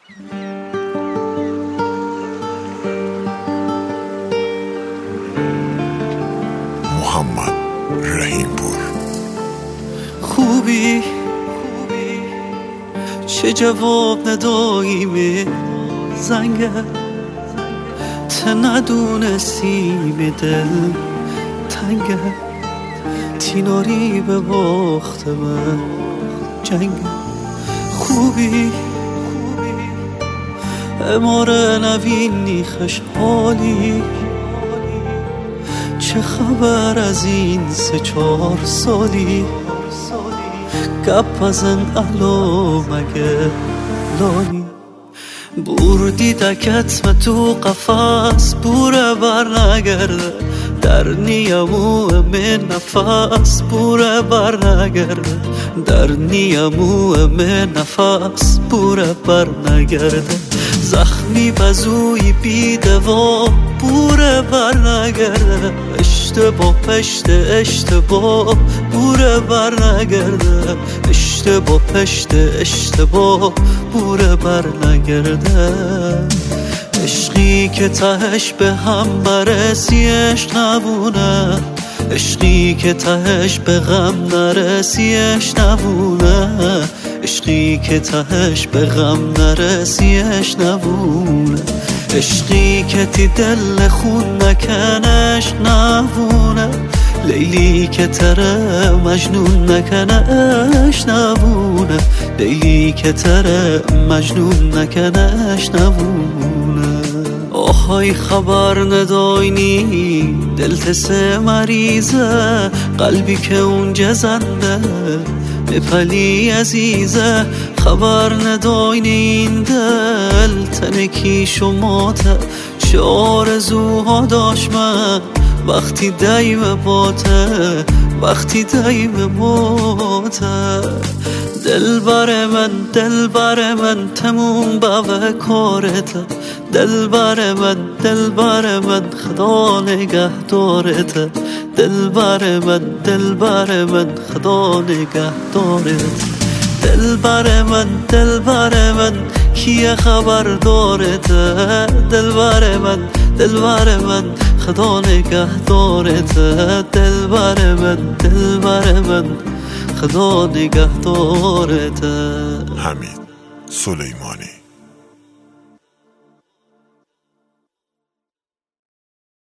محمد رحیمپور. خوبی چه جواب ندایی به زنگه ته ندونستی به دل تنگه تیناری به باخت من جنگه. خوبی اماره نوینی خشحالی چه خبر از این 3-4 سالی گپ ازن اهلا مگه لالی بردی دکت و تو قفص بوره بر نگرده در نیمو من نفس بوره بر نگرده در نیمو من نفس بوره بر نگرده زخمی بزوی بی دوا بوره بر نگرده اشتباه پشت اشتباه بوره بر نگرده اشتباه پشت اشتباه بوره بر نگرده عشقی که تهش به هم برسی عشق نبونه عشقی که تهش به غم نرسی عشق نبونه عشقی که تهش به غم نرسی عشق نبونه عشقی که تی دل خون نکنش نبونه لیلی که تره مجنون نکنش نبونه لیلی که تره مجنون نکنش نبونه آهای خبر نداینی دلت سه مریضه قلبی که اونجا زنده بپلی عزیزه خبر نداینی این دل تنکی شماته چه آرزوها داشت من وقتی دایم باته وقتی دایم باته دل بر من تموم باوه کارته دل بر من خدا نگه دارته دل بر من خدا نگه دارته دل بر من کیه خبر دارته دل بر من خدا نگه دارته دل بر من خدا نگه دارته. حمید سلیمانی.